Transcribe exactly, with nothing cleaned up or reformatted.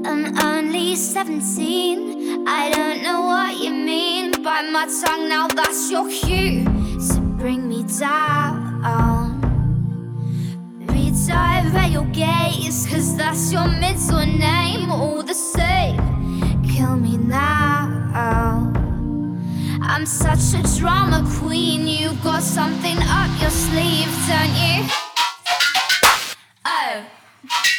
I'm only seventeen. I don't know what you mean by my tongue. Now that's your cue to bring me down. Redirect your gaze, cause that's your middle name. All the same, kill me now. I'm such a drama queen. You got something up your sleeve, don't you? Oh.